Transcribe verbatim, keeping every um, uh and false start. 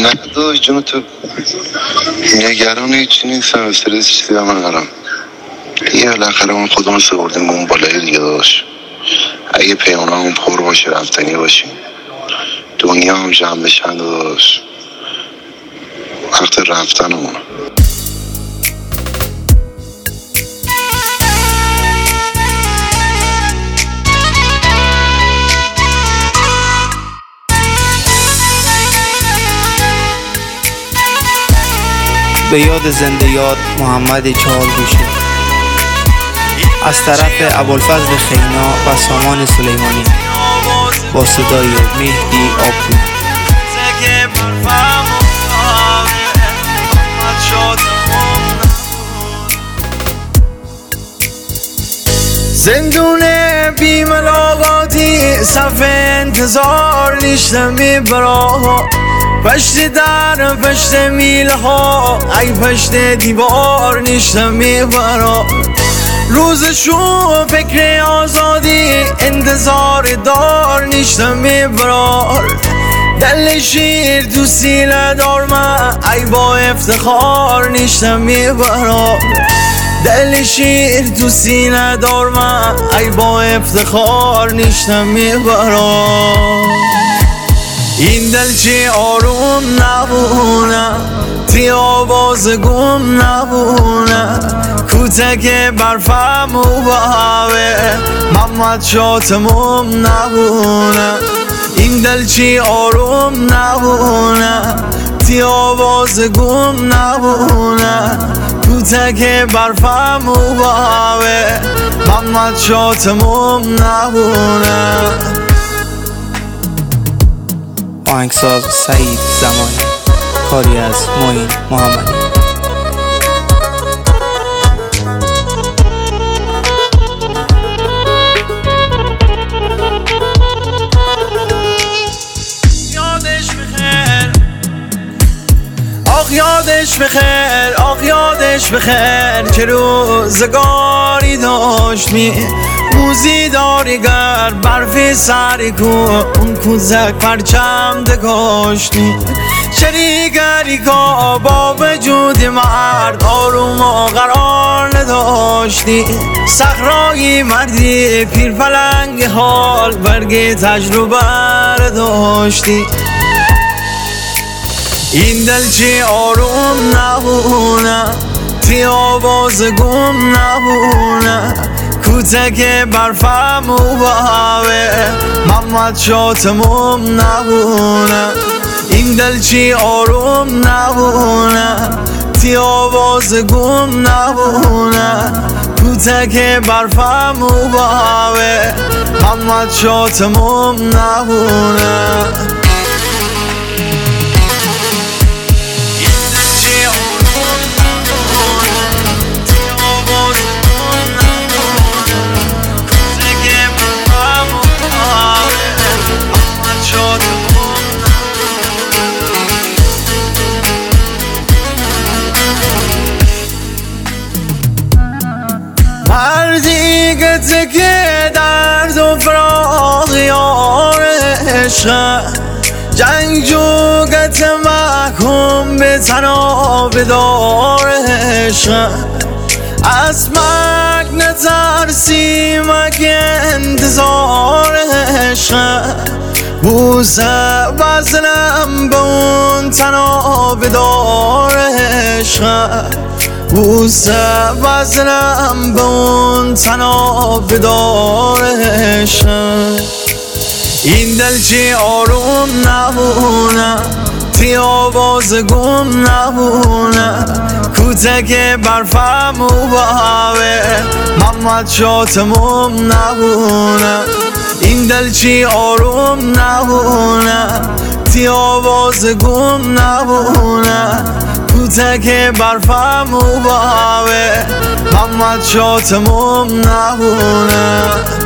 نه داداش جون تو نگران هیچی نیستم، استرس چیزی هم ندارم. یه بالاخره اون خودمون سپردیم اون بالای دیگه داداش. اگه پیمونه همون پر باشه رفتنی باشیم، دنیا هم جمع بشن داداش، وقت رفتنمونه. به یاد زنده یاد محمد چهارگوشه از طرف ابوالفضل خینا و سامان سلیمانی با صدای مهدی آبگو. زندون بی ملاقاتی صف انتظار نیشتم میبرا، پشت در پشت میله ها ای پشت دیوار نیشتم میبرا. روزشو فکر آزادی انتظار دار نیشتم میبرار. دل شیر تو سیله دار من ای با افتخار نیشتم میبرار. دل شیر تو سینه دار من ای با افتخار نیشتم میبرار. این دل چی آروم نبونه، تی آواز گم نبونه، کوتک برفم و بهوه محمد شاتمم نبونه. این دل چی آروم نبونه، تی آواز گم نبونه، کوتک برفم و بهوه محمد شاتمم نبونه. آهنگساز سعید زمانی، کاری از معین محمدی. آخ یادش بخیر، آخ یادش بخیر که روزگاری داشت می موزی داریگر برفی سری کو اون کوزک پرچم دگاشتی. شریگری که با وجود مرد آروم و قرار نداشتی. صخرایی مردی پیر پلنگ حال برگ تجربه داشتی. این دل چی آروم نبونه، تی آواز گم نبونه، کوتک برفم و بهوه محمد شاتمم نبونه. این دل چی آروم نبونه، تی آواز گم نبونه، کوتک برفم و بهوه محمد شاتمم نبونه. مردی گته که درد و فراغ یار عشق، جنگجو گته محکوم به تناب دار عشق. از مرگ نترسی مگه انتظار عشق، بوسه وزنم به اون تناب دار عشق، بوسه وزنم به اون تناب دار عشق. این دل چی آروم نبونه، تی آواز گم نبونه، کوتک برفم و بهوه محمد شاتمم نبونه. این دل چی آروم نبونه، تی آواز گم نبونه، کوتک برفم و بهوه محمد شاتمم نبونه.